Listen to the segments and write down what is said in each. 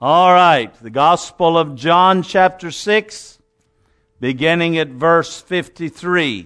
All right, the Gospel of John chapter 6, beginning at verse 53.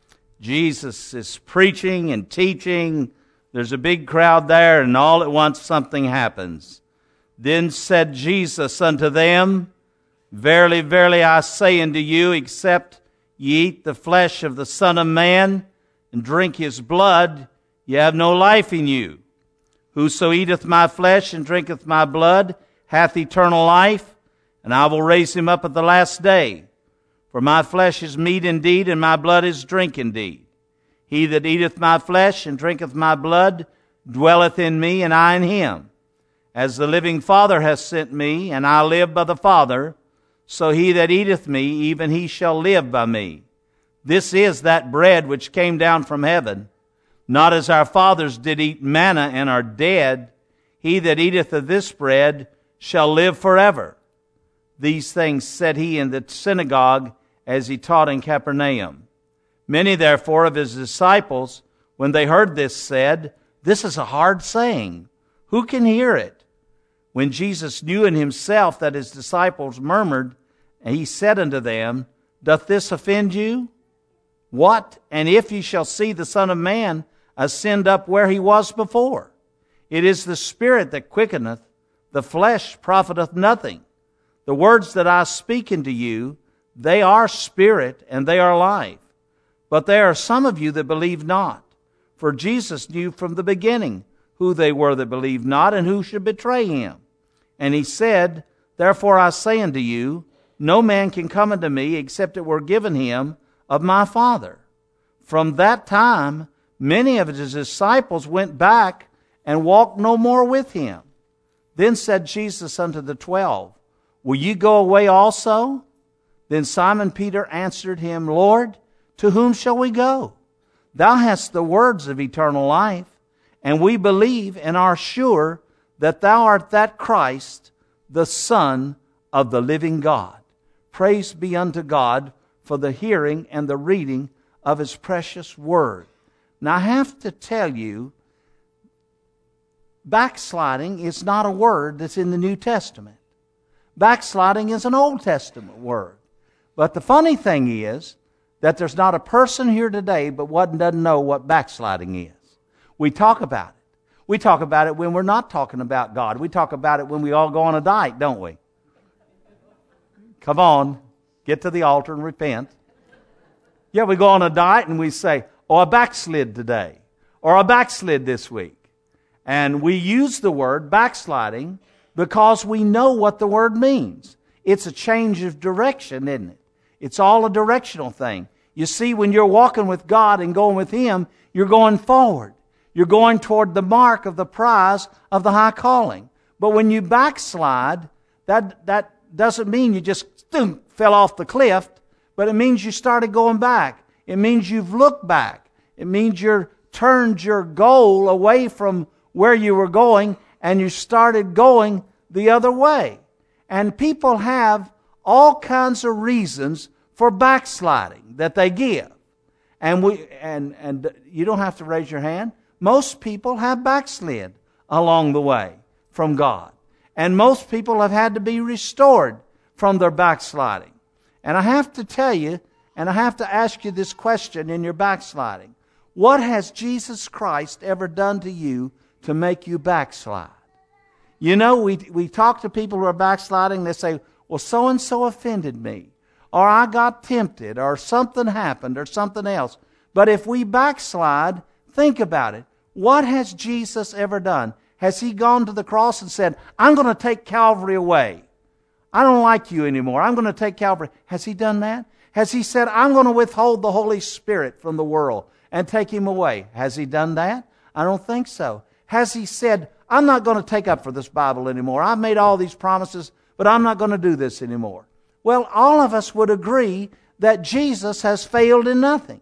Jesus is preaching and teaching. There's a big crowd there, and all at once something happens. Then said Jesus unto them, Verily, verily, I say unto you, except ye eat the flesh of the Son of Man, and drink his blood, ye have no life in you. Whoso eateth my flesh and drinketh my blood hath eternal life, and I will raise him up at the last day. For my flesh is meat indeed, and my blood is drink indeed. He that eateth my flesh and drinketh my blood dwelleth in me, and I in him. As the living Father hath sent me, and I live by the Father, so he that eateth me, even he shall live by me. This is that bread which came down from heaven, not as our fathers did eat manna and are dead. He that eateth of this bread shall live forever. These things said he in the synagogue as he taught in Capernaum. Many therefore of his disciples, when they heard this, said, This is a hard saying. Who can hear it? When Jesus knew in himself that his disciples murmured, and he said unto them, Doth this offend you? What? And if ye shall see the Son of Man ascend up where he was before? It is the Spirit that quickeneth, the flesh profiteth nothing. The words that I speak unto you, they are spirit and they are life. But there are some of you that believe not. For Jesus knew from the beginning who they were that believed not and who should betray him. And he said, Therefore I say unto you, no man can come unto me except it were given him of my Father. From that time, many of his disciples went back and walked no more with him. Then said Jesus unto the 12, Will ye go away also? Then Simon Peter answered him, Lord, to whom shall we go? Thou hast the words of eternal life, and we believe and are sure that thou art that Christ, the Son of the living God. Praise be unto God for the hearing and the reading of his precious word. Now I have to tell you, backsliding is not a word that's in the New Testament. Backsliding is an Old Testament word. But the funny thing is that there's not a person here today but one doesn't know what backsliding is. We talk about it. We talk about it when we're not talking about God. We talk about it when we all go on a diet, don't we? Come on, get to the altar and repent. Yeah, we go on a diet and we say, Oh, I backslid today. Or I backslid this week. And we use the word backsliding because we know what the word means. It's a change of direction, isn't it? It's all a directional thing. You see, when you're walking with God and going with him, you're going forward. You're going toward the mark of the prize of the high calling. But when you backslide, that doesn't mean you just fell off the cliff, but it means you started going back. It means you've looked back. It means you've turned your goal away from where you were going and you started going the other way. And people have all kinds of reasons for backsliding that they give. And you don't have to raise your hand. Most people have backslid along the way from God. And most people have had to be restored from their backsliding. And I have to tell you, and I have to ask you this question in your backsliding. What has Jesus Christ ever done to you to make you backslide? You know, we talk to people who are backsliding, they say, well, so-and-so offended me, or I got tempted, or something happened, or something else. But if we backslide, think about it. What has Jesus ever done? Has he gone to the cross and said, I'm going to take Calvary away. I don't like you anymore. I'm going to take Calvary. Has he done that? Has he said, I'm going to withhold the Holy Spirit from the world and take him away? Has he done that? I don't think so. Has he said, I'm not going to take up for this Bible anymore. I've made all these promises, but I'm not going to do this anymore. Well, all of us would agree that Jesus has failed in nothing.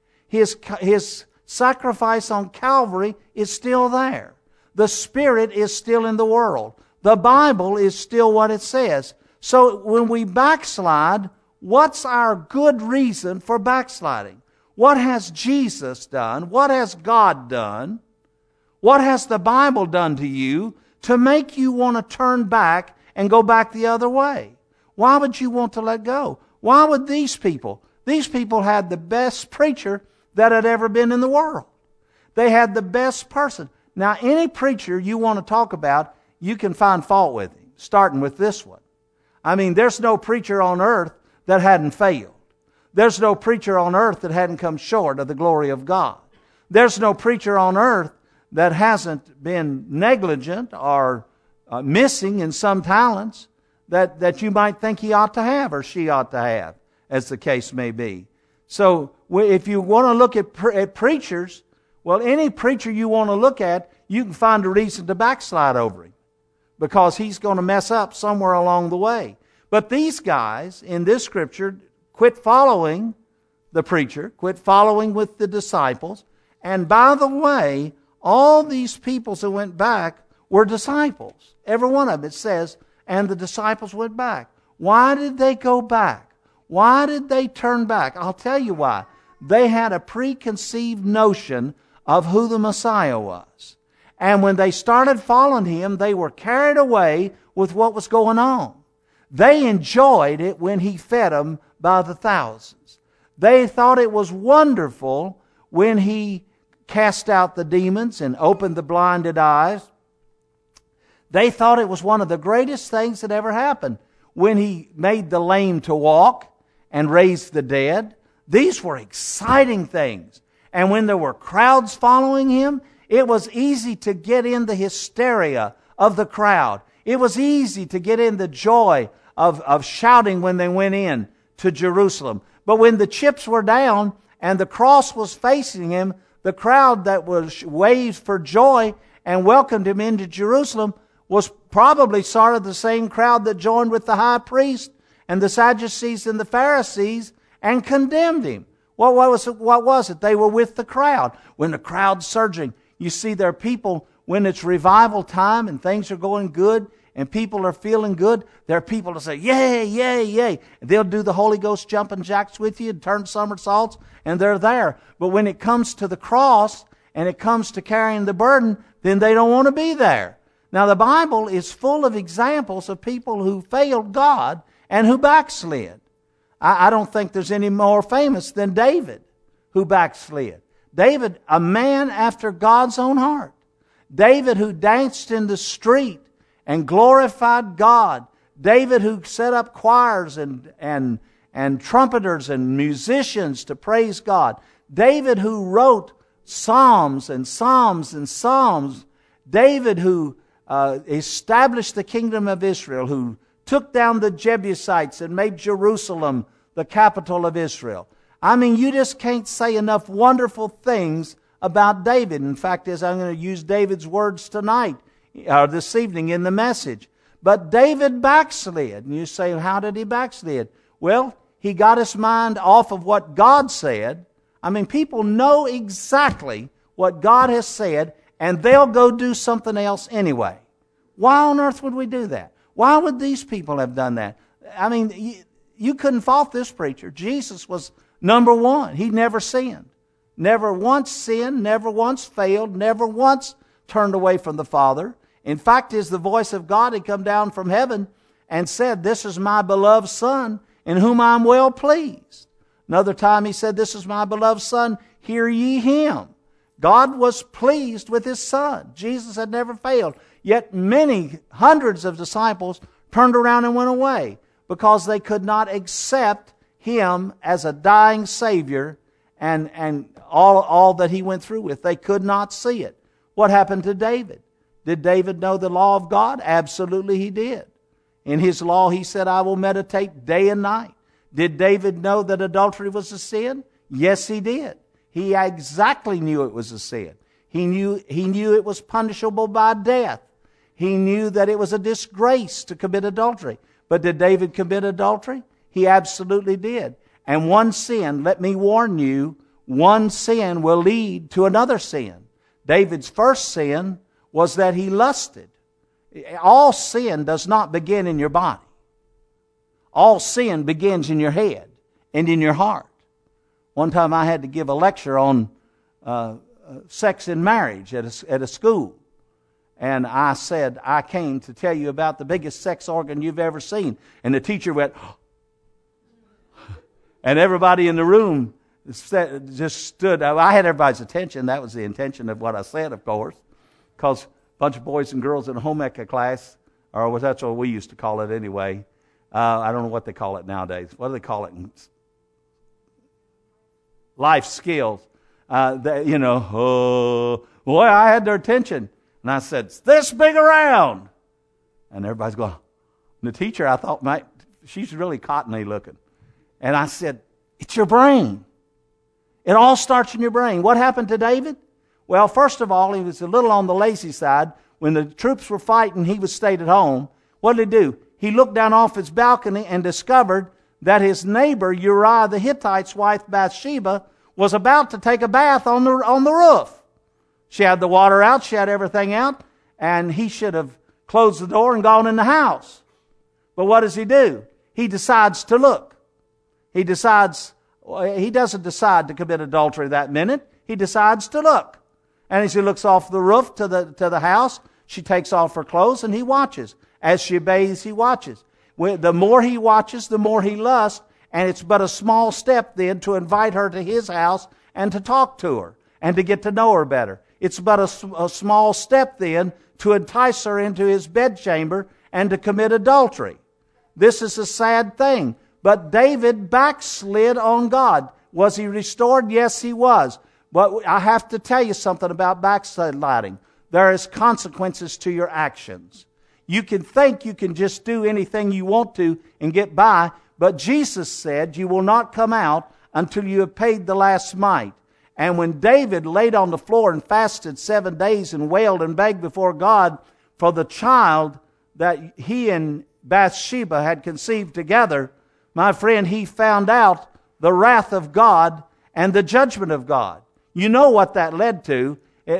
His sacrifice on Calvary is still there. The Spirit is still in the world. The Bible is still what it says. So when we backslide, what's our good reason for backsliding? What has Jesus done? What has God done? What has the Bible done to you to make you want to turn back and go back the other way? Why would you want to let go? Why would these people? These people had the best preacher that had ever been in the world. They had the best person. Now, any preacher you want to talk about, you can find fault with him, starting with this one. I mean, there's no preacher on earth that hadn't failed. There's no preacher on earth that hadn't come short of the glory of God. There's no preacher on earth that hasn't been negligent or missing in some talents that you might think he ought to have or she ought to have, as the case may be. So if you want to look at preachers, well, any preacher you want to look at, you can find a reason to backslide over him because he's going to mess up somewhere along the way. But these guys in this scripture quit following the preacher, quit following with the disciples. And by the way, all these people that went back were disciples. Every one of them, it says, and the disciples went back. Why did they go back? Why did they turn back? I'll tell you why. They had a preconceived notion of who the Messiah was. And when they started following him, they were carried away with what was going on. They enjoyed it when he fed them by the thousands. They thought it was wonderful when he cast out the demons and opened the blinded eyes. They thought it was one of the greatest things that ever happened when he made the lame to walk and raised the dead. These were exciting things. And when there were crowds following him, it was easy to get in the hysteria of the crowd. It was easy to get in the joy of shouting when they went in to Jerusalem. But when the chips were down and the cross was facing him, the crowd that was waved for joy and welcomed him into Jerusalem was probably sort of the same crowd that joined with the high priest and the Sadducees and the Pharisees and condemned him. What was it? They were with the crowd. When the crowd's surging, you see there are people, when it's revival time and things are going good and people are feeling good, there are people that say, yay, yay, yay. And they'll do the Holy Ghost jumping jacks with you and turn somersaults, and they're there. But when it comes to the cross and it comes to carrying the burden, then they don't want to be there. Now, the Bible is full of examples of people who failed God and who backslid. I don't think there's any more famous than David, who backslid. David, a man after God's own heart. David, who danced in the street and glorified God. David, who set up choirs and trumpeters and musicians to praise God. David, who wrote psalms and psalms and psalms. David, who established the kingdom of Israel, who took down the Jebusites and made Jerusalem the capital of Israel. I mean, you just can't say enough wonderful things about David. In fact, as I'm going to use David's words tonight, or this evening in the message. But David backslid. And you say, how did he backslid? Well, he got his mind off of what God said. I mean, people know exactly what God has said, and they'll go do something else anyway. Why on earth would we do that? Why would these people have done that? I mean, you couldn't fault this preacher. Jesus was number one. He never sinned. Never once sinned, never once failed, never once turned away from the Father. In fact, is the voice of God had come down from heaven and said, "This is my beloved Son, in whom I am well pleased." Another time he said, "This is my beloved Son, hear ye him." God was pleased with his Son. Jesus had never failed. Yet many, hundreds of disciples turned around and went away because they could not accept him as a dying Savior and all that he went through with. They could not see it. What happened to David? Did David know the law of God? Absolutely he did. In his law he said, "I will meditate day and night." Did David know that adultery was a sin? Yes, he did. He exactly knew it was a sin. He knew it was punishable by death. He knew that it was a disgrace to commit adultery. But did David commit adultery? He absolutely did. And one sin, let me warn you, one sin will lead to another sin. David's first sin was that he lusted. All sin does not begin in your body. All sin begins in your head and in your heart. One time I had to give a lecture on sex in marriage at a school. And I said, I came to tell you about the biggest sex organ you've ever seen. And the teacher went, and everybody in the room just stood. I had everybody's attention. That was the intention of what I said, of course, because a bunch of boys and girls in a home ec class, or that's what we used to call it anyway. I don't know what they call it nowadays. What do they call it? Life skills. Boy, I had their attention. And I said, it's this big around. And everybody's going, and the teacher, I thought, she's really cottony looking. And I said, it's your brain. It all starts in your brain. What happened to David? Well, first of all, he was a little on the lazy side. When the troops were fighting, he stayed at home. What did he do? He looked down off his balcony and discovered that his neighbor, Uriah the Hittite's wife, Bathsheba, was about to take a bath on the roof. She had the water out, she had everything out, and he should have closed the door and gone in the house. But what does he do? He decides to look. He doesn't decide to commit adultery that minute. He decides to look. And as he looks off the roof to the house, she takes off her clothes and he watches. As she bathes, he watches. The more he watches, the more he lusts, and it's but a small step then to invite her to his house and to talk to her and to get to know her better. It's but a small step then to entice her into his bedchamber and to commit adultery. This is a sad thing. But David backslid on God. Was he restored? Yes, he was. But I have to tell you something about backsliding. There is consequences to your actions. You can think you can just do anything you want to and get by, but Jesus said you will not come out until you have paid the last mite. And when David laid on the floor and fasted 7 days and wailed and begged before God for the child that he and Bathsheba had conceived together, my friend, he found out the wrath of God and the judgment of God. You know what that led to.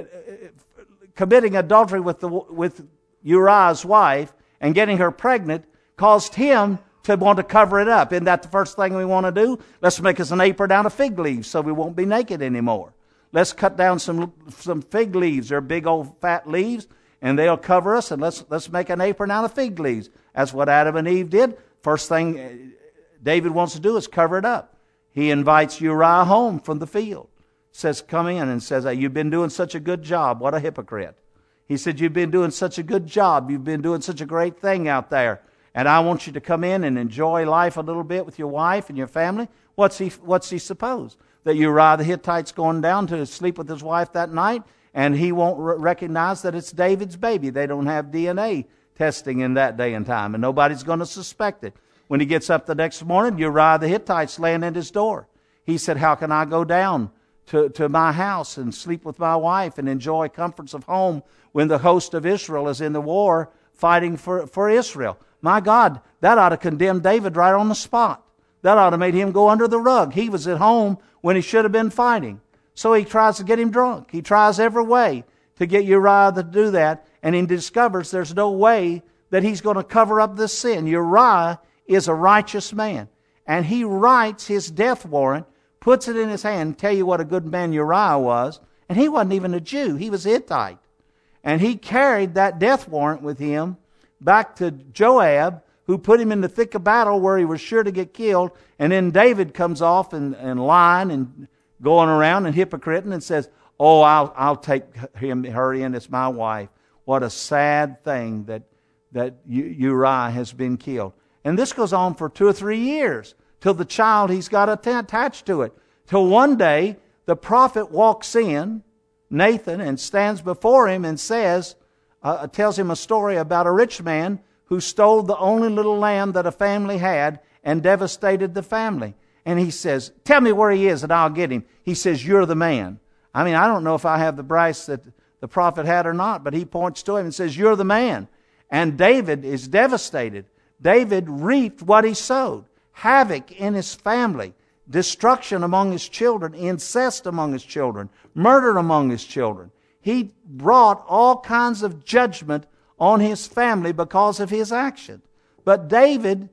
Committing adultery with Uriah's wife and getting her pregnant caused him to want to cover it up. Isn't that the first thing we want to do? Let's make us an apron out of fig leaves so we won't be naked anymore. Let's cut down some fig leaves. They're big old fat leaves, and they'll cover us, and let's make an apron out of fig leaves. That's what Adam and Eve did. First thing David wants to do is cover it up. He invites Uriah home from the field. Says, come in, and says, hey, you've been doing such a good job. What a hypocrite. He said, you've been doing such a good job. You've been doing such a great thing out there. And I want you to come in and enjoy life a little bit with your wife and your family. What's he suppose? That Uriah the Hittite's going down to sleep with his wife that night, and he won't recognize that it's David's baby. They don't have DNA testing in that day and time, and nobody's going to suspect it. When he gets up the next morning, Uriah the Hittite's laying at his door. He said, how can I go down to my house and sleep with my wife and enjoy comforts of home when the host of Israel is in the war fighting for Israel? My God, that ought to condemn David right on the spot. That ought to make him go under the rug. He was at home when he should have been fighting. So he tries to get him drunk. He tries every way to get Uriah to do that, and he discovers there's no way that he's going to cover up this sin. Uriah is a righteous man, and he writes his death warrant, puts it in his hand, tell you what a good man Uriah was, and he wasn't even a Jew. He was a Hittite. And he carried that death warrant with him back to Joab, who put him in the thick of battle where he was sure to get killed. And then David comes off and lying and going around and hypocriting and says, oh, I'll take her in as my wife. What a sad thing that Uriah has been killed. And this goes on for 2 or 3 years till the child he's got attached to it. Till one day the prophet walks in, Nathan, and stands before him and says, tells him a story about a rich man who stole the only little lamb that a family had and devastated the family. And he says, tell me where he is and I'll get him. He says, you're the man. I mean, I don't know if I have the brass that the prophet had or not, but he points to him and says, you're the man. And David is devastated. David reaped what he sowed. Havoc in his family. Destruction among his children. Incest among his children. Murder among his children. He brought all kinds of judgment on his family because of his action. But David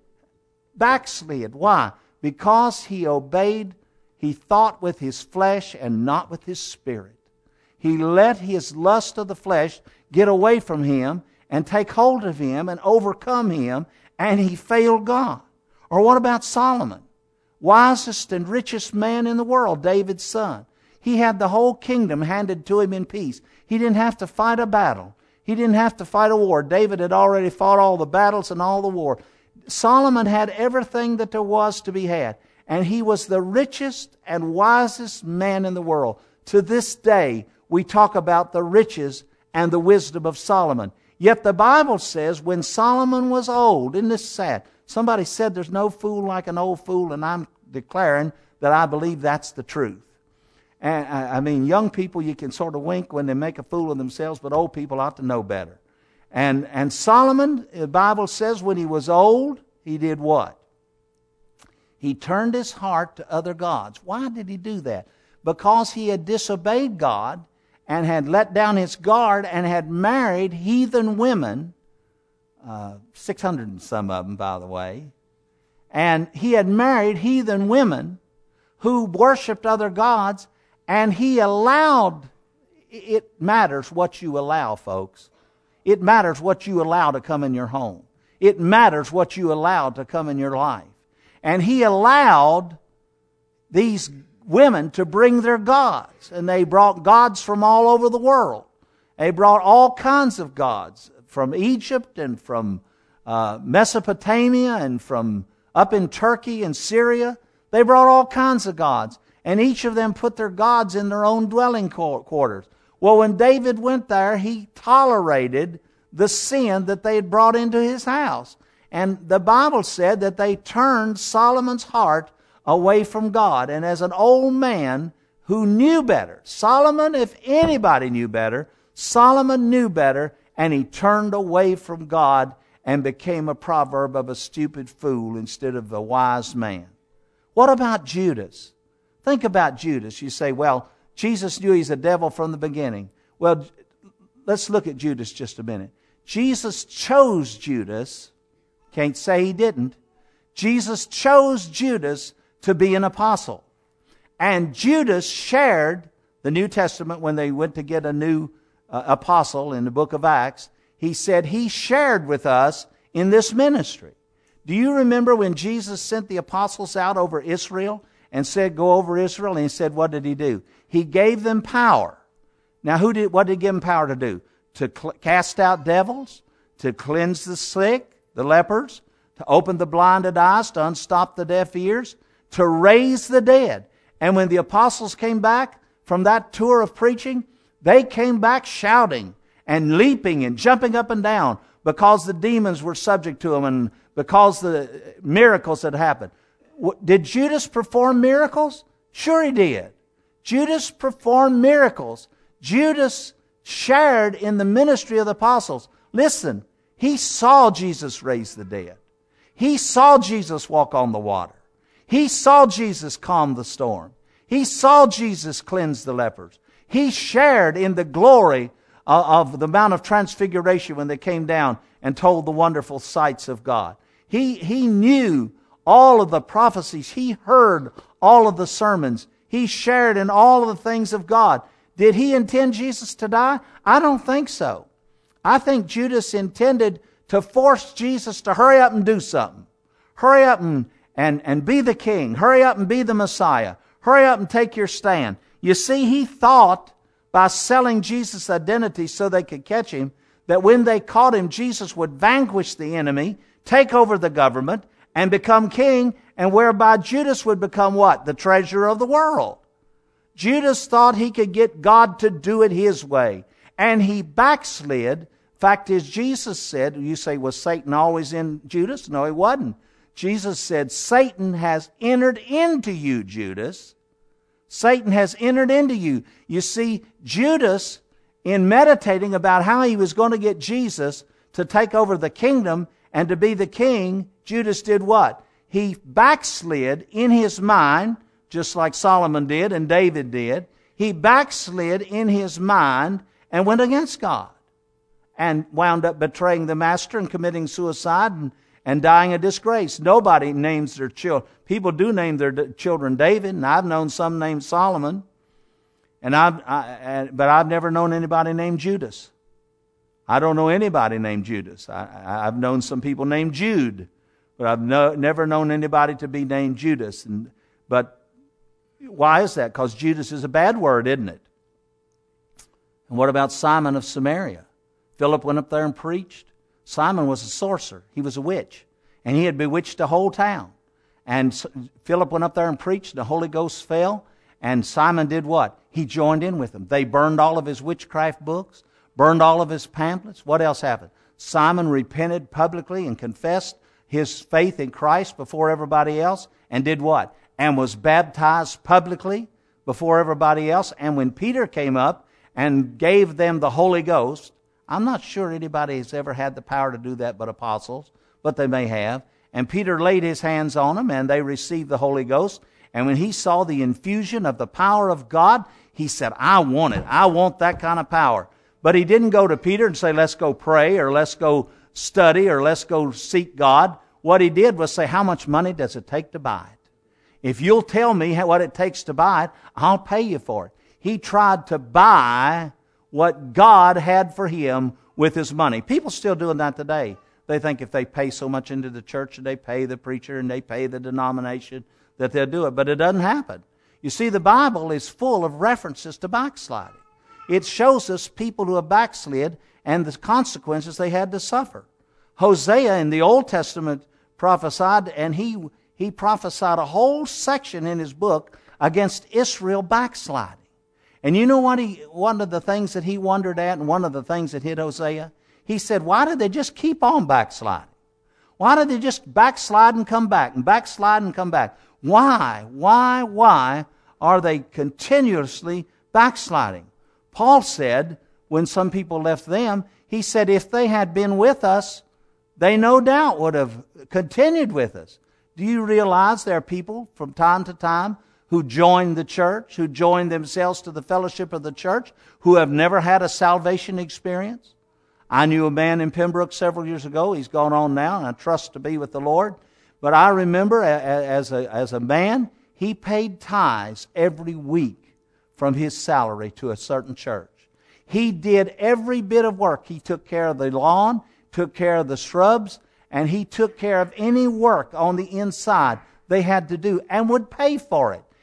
backslid. Why? Because he obeyed, he thought with his flesh and not with his spirit. he let his lust of the flesh get away from him and take hold of him and overcome him, and he failed God. Or what about Solomon? Wisest and richest man in the world, David's son. He had the whole kingdom handed to him in peace. He didn't have to fight a battle. He didn't have to fight a war. David had already fought all the battles and all the war. Solomon had everything that there was to be had. And he was the richest and wisest man in the world. To this day, we talk about the riches and the wisdom of Solomon. Yet the Bible says when Solomon was old, isn't this sad? Somebody said there's no fool like an old fool, and I'm declaring that I believe that's the truth. And I mean, young people, you can sort of wink when they make a fool of themselves, but old people ought to know better. And Solomon, the Bible says, when he was old, he did what? He turned his heart to other gods. Why did he do that? Because he had disobeyed God and had let down his guard and had married heathen women, 600 and some of them, by the way. And he had married heathen women who worshiped other gods, and he allowed, it matters what you allow, folks. It matters what you allow to come in your home. It matters what you allow to come in your life. And he allowed these women to bring their gods. And they brought gods from all over the world. They brought all kinds of gods from Egypt and from Mesopotamia and from up in Turkey and Syria. They brought all kinds of gods. And each of them put their gods in their own dwelling quarters. Well, when David went there, he tolerated the sin that they had brought into his house. And the Bible said that they turned Solomon's heart away from God. And as an old man who knew better, Solomon, if anybody knew better, Solomon knew better, and he turned away from God and became a proverb of a stupid fool instead of a wise man. What about Judas? Think about Judas. You say, well, Jesus knew he's a devil from the beginning. Well, let's look at Judas just a minute. Jesus chose Judas. Can't say he didn't. Jesus chose Judas to be an apostle. And Judas shared the New Testament when they went to get a new apostle in the book of Acts. He said he shared with us in this ministry. Do you remember when Jesus sent the apostles out over Israel and said, go over Israel? And he said, what did he do? He gave them power. Now, what did he give them power to do? To cast out devils, to cleanse the sick, the lepers, to open the blinded eyes, to unstop the deaf ears, to raise the dead. And when the apostles came back from that tour of preaching, they came back shouting and leaping and jumping up and down because the demons were subject to them and because the miracles had happened. Did Judas perform miracles? Sure he did. Judas performed miracles. Judas shared in the ministry of the apostles. Listen, he saw Jesus raise the dead. He saw Jesus walk on the water. He saw Jesus calm the storm. He saw Jesus cleanse the lepers. He shared in the glory of the Mount of Transfiguration when they came down and told the wonderful sights of God. He knew all of the prophecies. He heard all of the sermons. He shared in all of the things of God. Did he intend Jesus to die? I don't think so. I think Judas intended to force Jesus to hurry up and do something. Hurry up and be the king. Hurry up and be the Messiah. Hurry up and take your stand. You see, he thought by selling Jesus' identity so they could catch him, that when they caught him, Jesus would vanquish the enemy, take over the government, and become king, and whereby Judas would become what? The treasurer of the world. Judas thought he could get God to do it his way, and he backslid. Fact is, Jesus said, you say, was Satan always in Judas? No, he wasn't. Jesus said, Satan has entered into you, Judas. Satan has entered into you. You see, Judas, in meditating about how he was going to get Jesus to take over the kingdom and to be the king, Judas did what? He backslid in his mind, just like Solomon did and David did. He backslid in his mind and went against God and wound up betraying the master and committing suicide and dying a disgrace. Nobody names their children. People do name their children David, and I've known some named Solomon. But I've never known anybody named Judas. I don't know anybody named Judas. I've known some people named Jude, but I've never known anybody to be named Judas. But why is that? Because Judas is a bad word, isn't it? And what about Simon of Samaria? Philip went up there and preached. Simon was a sorcerer. He was a witch. And he had bewitched the whole town. And Philip went up there and preached. The Holy Ghost fell. And Simon did what? He joined in with them. They burned all of his witchcraft books, burned all of his pamphlets. What else happened? Simon repented publicly and confessed his faith in Christ before everybody else. And did what? And was baptized publicly before everybody else. And when Peter came up and gave them the Holy Ghost, I'm not sure anybody has ever had the power to do that but apostles, but they may have. And Peter laid his hands on them, and they received the Holy Ghost. And when he saw the infusion of the power of God, he said, I want it. I want that kind of power. But he didn't go to Peter and say, let's go pray, or let's go study, or let's go seek God. What he did was say, how much money does it take to buy it? If you'll tell me what it takes to buy it, I'll pay you for it. He tried to buy what God had for him with his money. People still doing that today. They think if they pay so much into the church and they pay the preacher and they pay the denomination that they'll do it. But it doesn't happen. You see, the Bible is full of references to backsliding. It shows us people who have backslid and the consequences they had to suffer. Hosea in the Old Testament prophesied, and he prophesied a whole section in his book against Israel backsliding. And you know what? One of the things that he wondered at, and one of the things that hit Hosea, he said, why did they just keep on backsliding? Why did they just backslide and come back and backslide and come back? Why are they continuously backsliding? Paul said, when some people left them, he said, if they had been with us, they no doubt would have continued with us. Do you realize there are people from time to time who join the church, who join themselves to the fellowship of the church, who have never had a salvation experience? I knew a man in Pembroke several years ago. He's gone on now, and I trust to be with the Lord. But I remember as a man, he paid tithes every week from his salary to a certain church. He did every bit of work. He took care of the lawn, took care of the shrubs, and he took care of any work on the inside they had to do and would pay for it.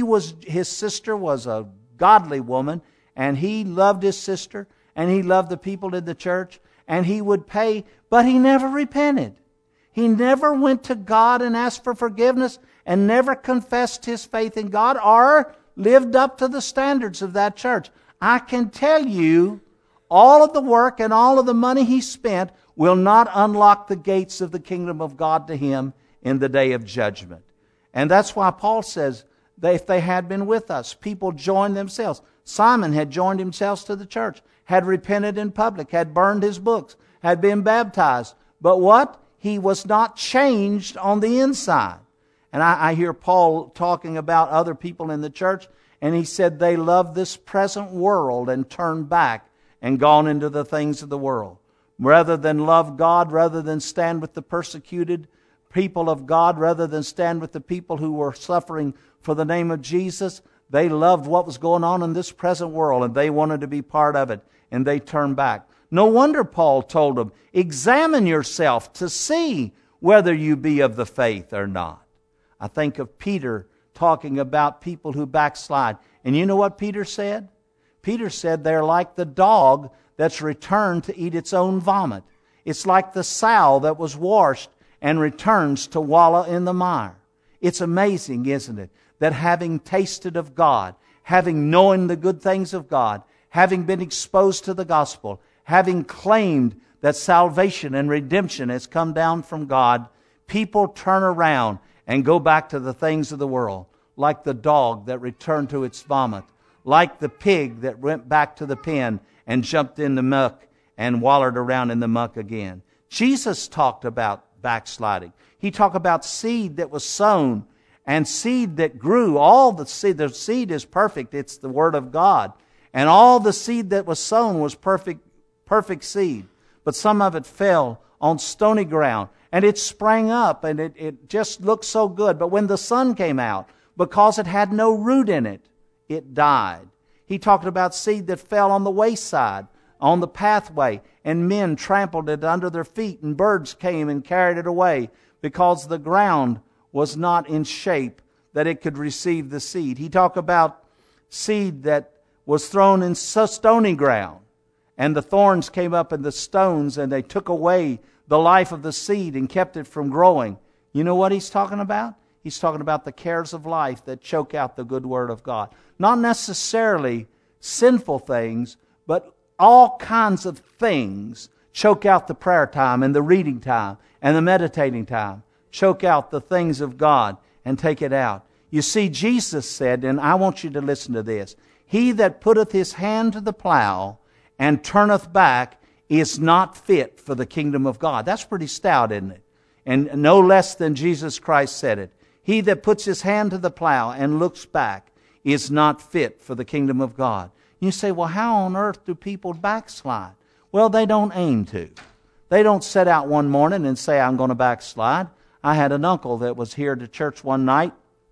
His sister was a godly woman, and he loved his sister, and he loved the people in the church, and he would pay, but he never repented. He never went to God and asked for forgiveness, and never confessed his faith in God or lived up to the standards of that church. I can tell you, all of the work and all of the money he spent will not unlock the gates of the kingdom of God to him in the day of judgment. And that's why Paul says, if they had been with us, people joined themselves. Simon had joined himself to the church, had repented in public, had burned his books, had been baptized. But what? He was not changed on the inside. And I hear Paul talking about other people in the church, and he said they love this present world and turned back and gone into the things of the world. Rather than love God, rather than stand with the persecuted people of God, rather than stand with the people who were suffering for the name of Jesus, they loved what was going on in this present world, and they wanted to be part of it, and they turned back. No wonder Paul told them, examine yourself to see whether you be of the faith or not. I think of Peter talking about people who backslide. And you know what Peter said? Peter said they're like the dog that's returned to eat its own vomit. It's like the sow that was washed and returns to wallow in the mire. It's amazing, isn't it, that having tasted of God, having known the good things of God, having been exposed to the gospel, having claimed that salvation and redemption has come down from God, people turn around and go back to the things of the world, like the dog that returned to its vomit, like the pig that went back to the pen and jumped in the muck and wallowed around in the muck again. Jesus talked about backsliding. He talked about seed that was sown and seed that grew. All the seed is perfect. It's the Word of God. And all the seed that was sown was perfect seed. But some of it fell on stony ground, and it sprang up, and it just looked so good. But when the sun came out, because it had no root in it, it died. He talked about seed that fell on the wayside, on the pathway, and men trampled it under their feet, and birds came and carried it away because the ground was not in shape that it could receive the seed. He talked about seed that was thrown in stony ground, and the thorns came up in the stones, and they took away the life of the seed and kept it from growing. You know what he's talking about? He's talking about the cares of life that choke out the good word of God. Not necessarily sinful things, but all kinds of things choke out the prayer time and the reading time and the meditating time. Choke out the things of God and take it out. You see, Jesus said, and I want you to listen to this, "He that putteth his hand to the plow and turneth back is not fit for the kingdom of God." That's pretty stout, isn't it? And no less than Jesus Christ said it. He that puts his hand to the plow and looks back is not fit for the kingdom of God. You say, well, how on earth do people backslide? Well, they don't aim to. They don't set out one morning and say, I'm going to backslide. I had an uncle that was here to church one night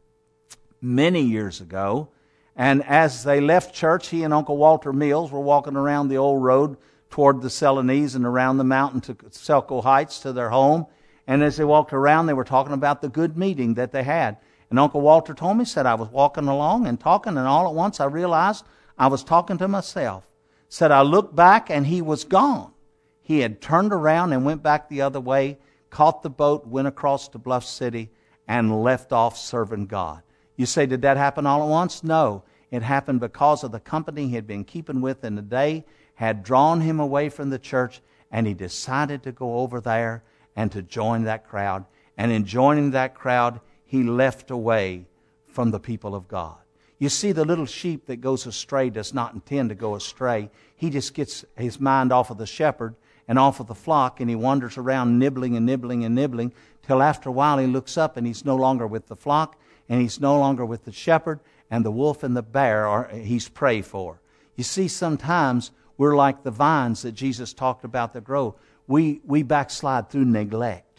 many years ago, and as they left church, he and Uncle Walter Mills were walking around the old road toward the Celanese and around the mountain to Selco Heights to their home. And as they walked around, they were talking about the good meeting that they had. And Uncle Walter told me, said, I was walking along and talking, and all at once I realized I was talking to myself. Said, I looked back and he was gone. He had turned around and went back the other way, caught the boat, went across to Bluff City, and left off serving God. You say, did that happen all at once? No. It happened because of the company he had been keeping with in the day, had drawn him away from the church, and he decided to go over there and to join that crowd. And in joining that crowd, he left away from the people of God. You see, the little sheep that goes astray does not intend to go astray. He just gets his mind off of the shepherd and off of the flock, and he wanders around nibbling and nibbling and nibbling, till after a while he looks up and he's no longer with the flock, and he's no longer with the shepherd, and the wolf and the bear he's prey for. You see, sometimes we're like the vines that Jesus talked about that grow. We backslide through neglect.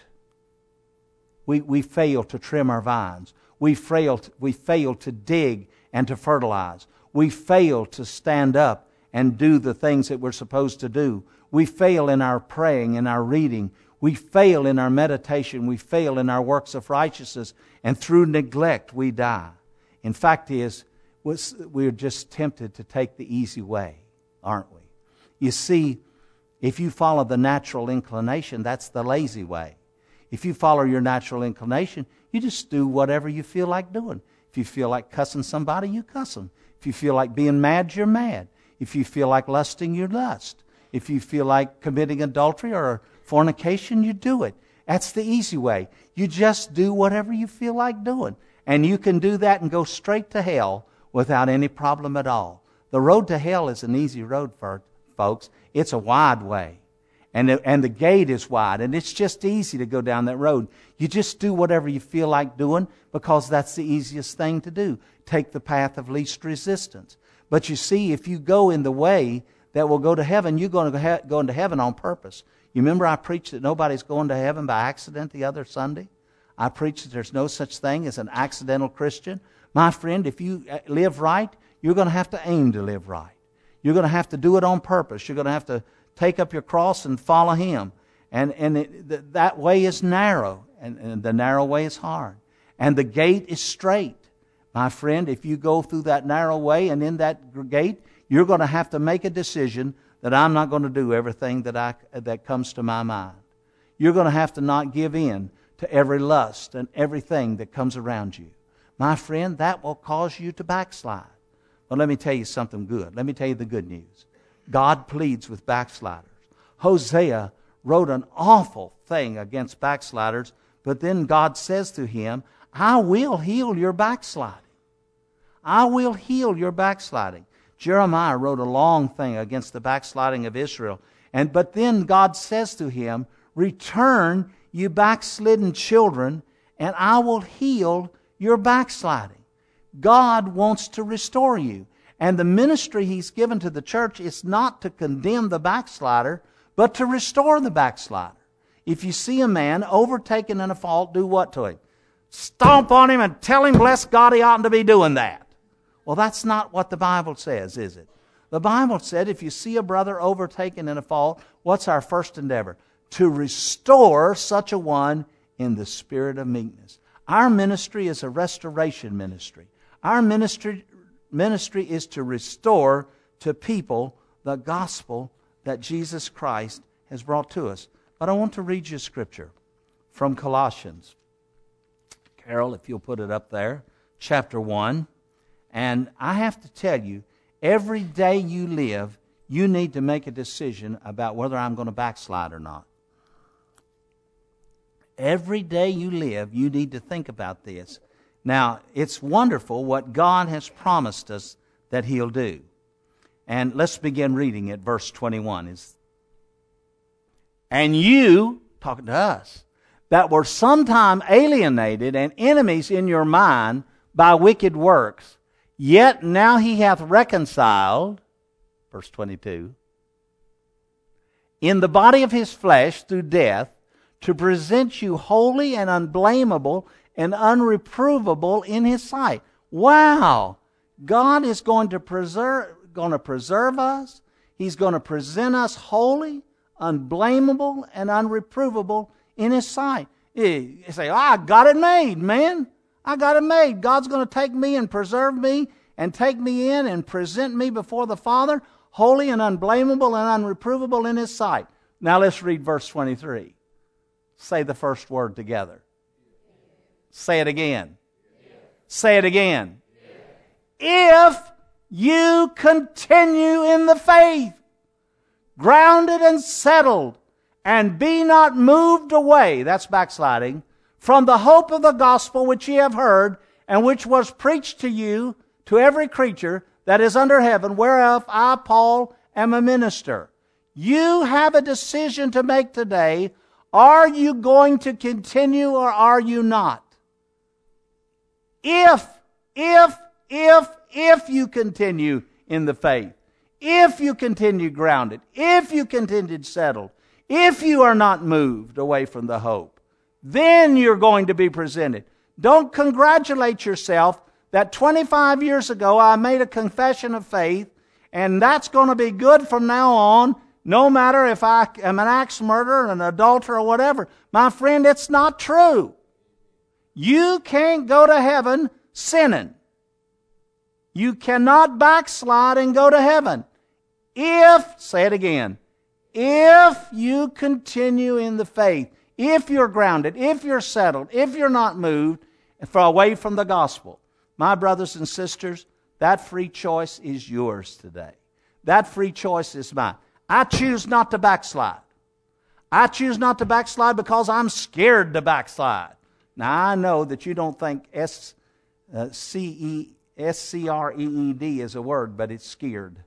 We fail to trim our vines. We fail to dig and to fertilize. We fail to stand up and do the things that we're supposed to do. We fail in our praying and our reading. We fail in our meditation. We fail in our works of righteousness. And through neglect, we die. In fact, we're just tempted to take the easy way, aren't we? You see, if you follow the natural inclination, that's the lazy way. If you follow your natural inclination, you just do whatever you feel like doing. If you feel like cussing somebody, you cuss them. If you feel like being mad, you're mad. If you feel like lusting, you lust. If you feel like committing adultery or fornication, you do it. That's the easy way. You just do whatever you feel like doing. And you can do that and go straight to hell without any problem at all. The road to hell is an easy road, folks. It's a wide way. And the gate is wide. And it's just easy to go down that road. You just do whatever you feel like doing because that's the easiest thing to do. Take the path of least resistance. But you see, if you go in the way that will go to heaven, you're going to go into heaven on purpose. You remember I preached that nobody's going to heaven by accident the other Sunday? I preached that there's no such thing as an accidental Christian. My friend, if you live right, you're going to have to aim to live right. You're going to have to do it on purpose. You're going to have to take up your cross and follow Him. That way is narrow, and the narrow way is hard. And the gate is straight. My friend, if you go through that narrow way and in that gate, you're going to have to make a decision that I'm not going to do everything that comes to my mind. You're going to have to not give in to every lust and everything that comes around you. My friend, that will cause you to backslide. Well, let me tell you something good. Let me tell you the good news. God pleads with backsliders. Hosea wrote an awful thing against backsliders, but then God says to him, I will heal your backsliding. I will heal your backsliding. Jeremiah wrote a long thing against the backsliding of Israel. But then God says to him, return, you backslidden children, and I will heal your backsliding. God wants to restore you. And the ministry He's given to the church is not to condemn the backslider, but to restore the backslider. If you see a man overtaken in a fault, do what to him? Stomp on him and tell him, bless God, he oughtn't to be doing that. Well, that's not what the Bible says, is it? The Bible said if you see a brother overtaken in a fault, what's our first endeavor? To restore such a one in the spirit of meekness. Our ministry is a restoration ministry. Our ministry is to restore to people the gospel that Jesus Christ has brought to us. But I want to read you a scripture from Colossians. Carol, if you'll put it up there, chapter 1. And I have to tell you, every day you live, you need to make a decision about whether I'm going to backslide or not. Every day you live, you need to think about this. Now, it's wonderful what God has promised us that He'll do. And let's begin reading at verse 21. And you, talking to us, that were sometime alienated and enemies in your mind by wicked works, yet now He hath reconciled, verse 22, in the body of His flesh through death, to present you holy and unblameable and unreprovable in His sight. Wow! God is going to preserve us. He's going to present us holy, unblameable, and unreprovable in His sight. You say, I got it made, man. I got it made. God's going to take me and preserve me and take me in and present me before the Father, holy and unblameable and unreprovable in His sight. Now let's read verse 23. Say the first word together. Say it again. Say it again. If you continue in the faith, grounded and settled, and be not moved away, that's backsliding, from the hope of the gospel which ye have heard, and which was preached to you, to every creature that is under heaven, whereof I, Paul, am a minister. You have a decision to make today. Are you going to continue or are you not? If you continue in the faith, if you continue grounded, if you continue settled, if you are not moved away from the hope, then you're going to be presented. Don't congratulate yourself that 25 years ago I made a confession of faith and that's going to be good from now on, no matter if I am an axe murderer, an adulterer, or whatever. My friend, it's not true. You can't go to heaven sinning. You cannot backslide and go to heaven. Say it again, if you continue in the faith, if you're grounded, if you're settled, if you're not moved away from the gospel. My brothers and sisters, that free choice is yours today. That free choice is mine. I choose not to backslide. I choose not to backslide because I'm scared to backslide. Now, I know that you don't think S-C-R-E-E-D is a word, but it's scared.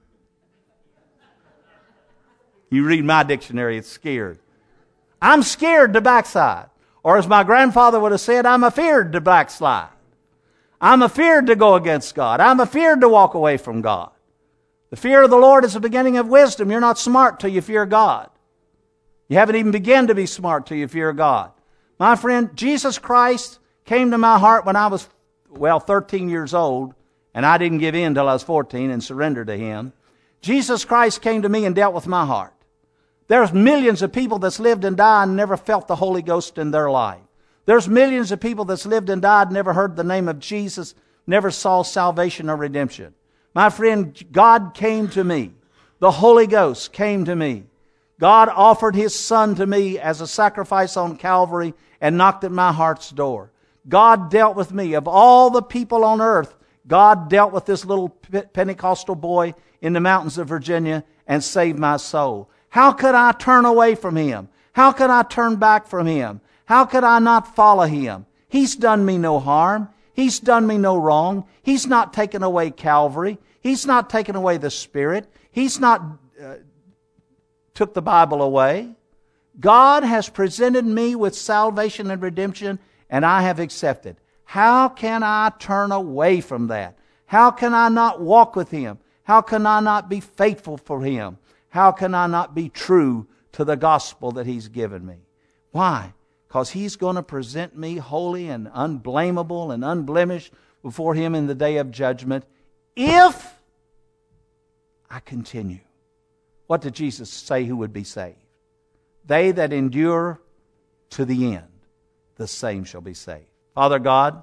You read my dictionary, it's scared. I'm scared to backslide. Or as my grandfather would have said, I'm afeared to backslide. I'm afeared to go against God. I'm afeared to walk away from God. The fear of the Lord is the beginning of wisdom. You're not smart till you fear God. You haven't even begun to be smart till you fear God. My friend, Jesus Christ came to my heart when I was, 13 years old, and I didn't give in till I was 14 and surrendered to Him. Jesus Christ came to me and dealt with my heart. There's millions of people that's lived and died and never felt the Holy Ghost in their life. There's millions of people that's lived and died and never heard the name of Jesus, never saw salvation or redemption. My friend, God came to me. The Holy Ghost came to me. God offered His Son to me as a sacrifice on Calvary and knocked at my heart's door. God dealt with me. Of all the people on earth, God dealt with this little Pentecostal boy in the mountains of Virginia and saved my soul. How could I turn away from Him? How could I turn back from Him? How could I not follow Him? He's done me no harm. He's done me no wrong. He's not taken away Calvary. He's not taken away the Spirit. He's not took the Bible away. God has presented me with salvation and redemption, and I have accepted. How can I turn away from that? How can I not walk with Him? How can I not be faithful for Him? How can I not be true to the gospel that He's given me? Why? Because He's going to present me holy and unblameable and unblemished before Him in the day of judgment if I continue. What did Jesus say who would be saved? They that endure to the end, the same shall be saved. Father God,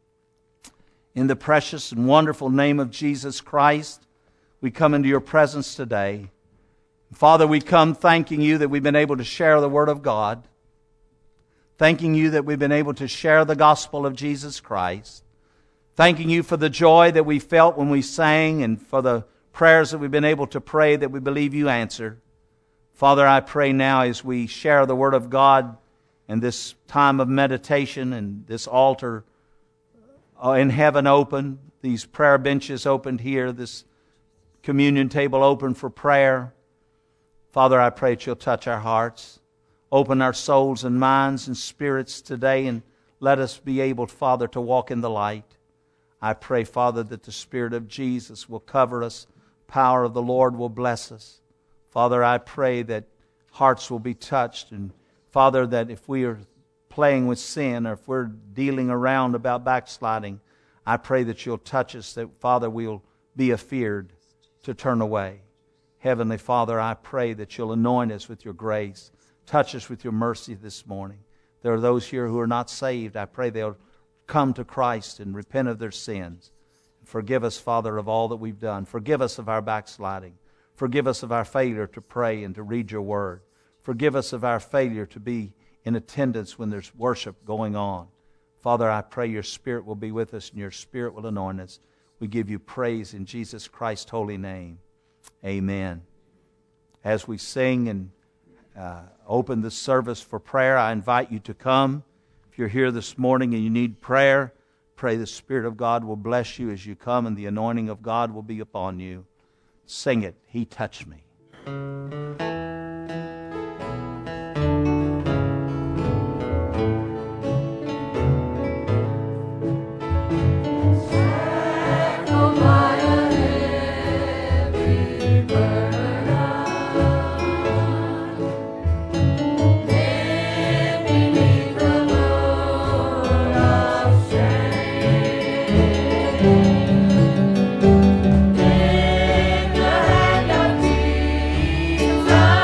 in the precious and wonderful name of Jesus Christ, we come into Your presence today. Father, we come thanking You that we've been able to share the Word of God. Thanking You that we've been able to share the gospel of Jesus Christ. Thanking You for the joy that we felt when we sang and for the prayers that we've been able to pray that we believe You answered. Father, I pray now as we share the Word of God in this time of meditation and this altar in heaven open, these prayer benches opened here, this communion table open for prayer. Father, I pray that You'll touch our hearts, open our souls and minds and spirits today, and let us be able, Father, to walk in the light. I pray, Father, that the Spirit of Jesus will cover us, power of the Lord will bless us. Father, I pray that hearts will be touched, and Father, that if we are playing with sin or if we're dealing around about backsliding, I pray that You'll touch us, that, Father, we'll be afeared to turn away. Heavenly Father, I pray that You'll anoint us with Your grace. Touch us with Your mercy this morning. There are those here who are not saved. I pray they'll come to Christ and repent of their sins. Forgive us, Father, of all that we've done. Forgive us of our backsliding. Forgive us of our failure to pray and to read Your Word. Forgive us of our failure to be in attendance when there's worship going on. Father, I pray Your Spirit will be with us and Your Spirit will anoint us. We give You praise in Jesus Christ's holy name. Amen. As we sing and open the service for prayer, I invite you to come. If you're here this morning and you need prayer, pray the Spirit of God will bless you as you come and the anointing of God will be upon you. Sing it, He touched me. Jesus.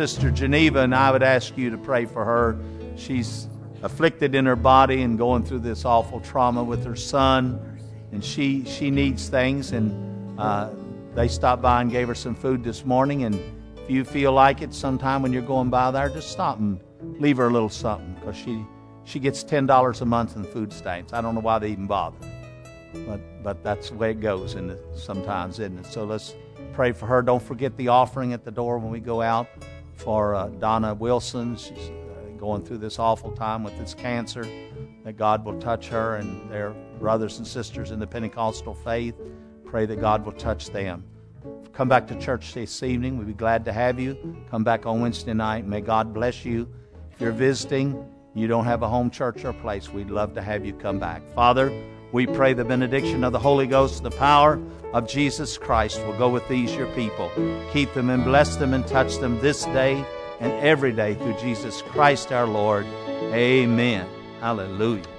Sister Geneva, and I would ask you to pray for her. She's afflicted in her body and going through this awful trauma with her son, and she needs things, and they stopped by and gave her some food this morning. And if you feel like it sometime when you're going by there, just stop and leave her a little something, because she gets $10 a month in food stamps. I don't know why they even bother, but that's the way it goes sometimes, isn't it? So let's pray for her. Don't forget the offering at the door when we go out for Donna Wilson. She's going through this awful time with this cancer, that God will touch her and their brothers and sisters in the Pentecostal faith. Pray that God will touch them. Come back to church this evening. We'd be glad to have you. Come back on Wednesday night. May God bless you. If you're visiting, you don't have a home church or place, we'd love to have you come back. Father, we pray the benediction of the Holy Ghost, the power of Jesus Christ will go with these, your people. Keep them and bless them and touch them this day and every day through Jesus Christ our Lord. Amen. Hallelujah.